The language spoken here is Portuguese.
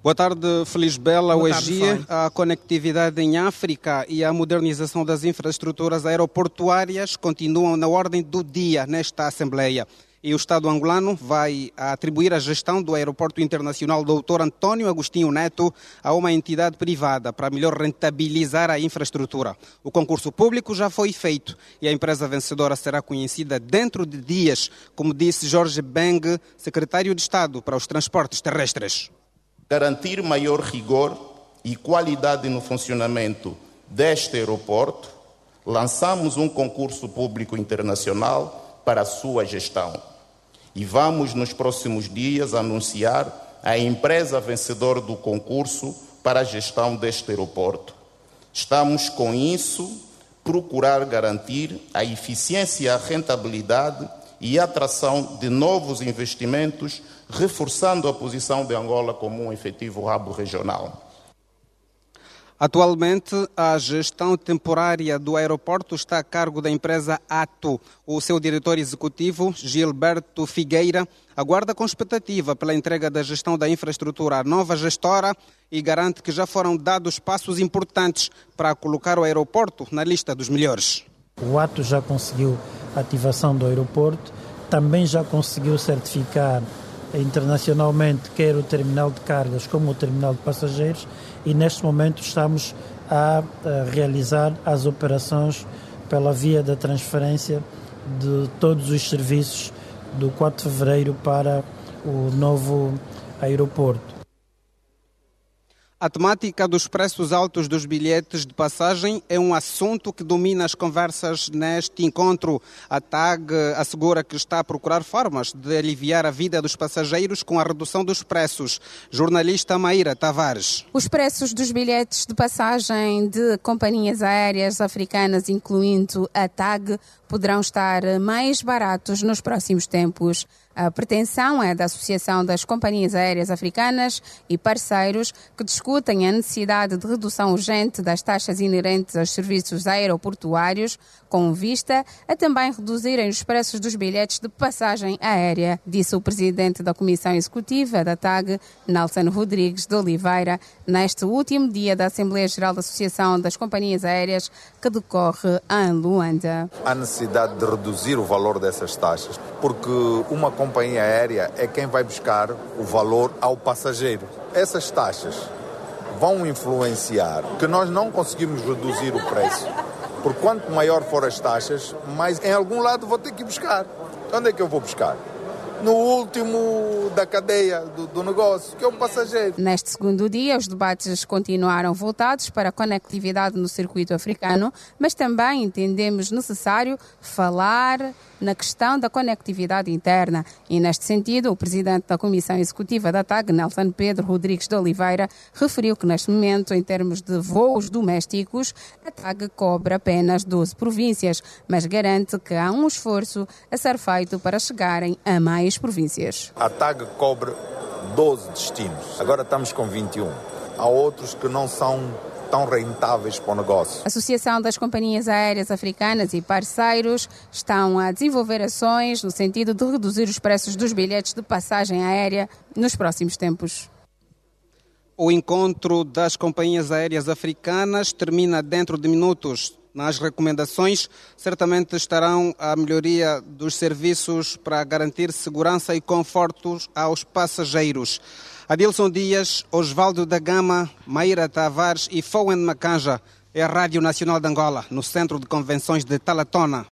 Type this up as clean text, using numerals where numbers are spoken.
Boa tarde, Feliz Bela. Boa Hoje tarde, a conectividade em África e a modernização das infraestruturas aeroportuárias continuam na ordem do dia nesta Assembleia. E o Estado angolano vai atribuir a gestão do Aeroporto Internacional Dr. Antônio Agostinho Neto a uma entidade privada para melhor rentabilizar a infraestrutura. O concurso público já foi feito e a empresa vencedora será conhecida dentro de dias, como disse Jorge Beng, secretário de Estado para os Transportes Terrestres. Garantir maior rigor e qualidade no funcionamento deste aeroporto, lançamos um concurso público internacional para a sua gestão. E vamos, nos próximos dias, anunciar a empresa vencedora do concurso para a gestão deste aeroporto. Estamos, com isso, procurar garantir a eficiência, a rentabilidade e a atração de novos investimentos, reforçando a posição de Angola como um efetivo hub regional. Atualmente, a gestão temporária do aeroporto está a cargo da empresa ATO. O seu diretor executivo, Gilberto Figueira, aguarda com expectativa pela entrega da gestão da infraestrutura à nova gestora e garante que já foram dados passos importantes para colocar o aeroporto na lista dos melhores. O ATO já conseguiu a ativação do aeroporto, também já conseguiu certificar internacionalmente quer o terminal de cargas como o terminal de passageiros e neste momento estamos a realizar as operações pela via da transferência de todos os serviços do 4 de fevereiro para o novo aeroporto. A temática dos preços altos dos bilhetes de passagem é um assunto que domina as conversas neste encontro. A TAG assegura que está a procurar formas de aliviar a vida dos passageiros com a redução dos preços. Jornalista Maíra Tavares. Os preços dos bilhetes de passagem de companhias aéreas africanas, incluindo a TAG, poderão estar mais baratos nos próximos tempos. A pretensão é da Associação das Companhias Aéreas Africanas e parceiros que discutem a necessidade de redução urgente das taxas inerentes aos serviços aeroportuários, com vista a também reduzirem os preços dos bilhetes de passagem aérea, disse o presidente da Comissão Executiva da TAG, Nelson Rodrigues de Oliveira, neste último dia da Assembleia Geral da Associação das Companhias Aéreas que decorre em Luanda. Há necessidade de reduzir o valor dessas taxas, porque uma companhia aérea é quem vai buscar o valor ao passageiro. Essas taxas vão influenciar que nós não conseguimos reduzir o preço, porque quanto maior for as taxas, mais em algum lado vou ter que ir buscar. Onde é que eu vou buscar? No último da cadeia do negócio, que é o passageiro. Neste segundo dia, os debates continuaram voltados para a conectividade no circuito africano, mas também entendemos necessário falar na questão da conectividade interna. E, neste sentido, o presidente da Comissão Executiva da TAG, Nelson Pedro Rodrigues de Oliveira, referiu que, neste momento, em termos de voos domésticos, a TAG cobre apenas 12 províncias, mas garante que há um esforço a ser feito para chegarem a mais províncias. A TAG cobre 12 destinos, agora estamos com 21. Há outros que não são tão rentáveis para o negócio. A Associação das Companhias Aéreas Africanas e parceiros estão a desenvolver ações no sentido de reduzir os preços dos bilhetes de passagem aérea nos próximos tempos. O encontro das companhias aéreas africanas termina dentro de minutos. Nas recomendações, certamente estarão a melhoria dos serviços para garantir segurança e conforto aos passageiros. Adilson Dias, Osvaldo da Gama, Maíra Tavares e Fowen Macanja é a Rádio Nacional de Angola, no Centro de Convenções de Talatona.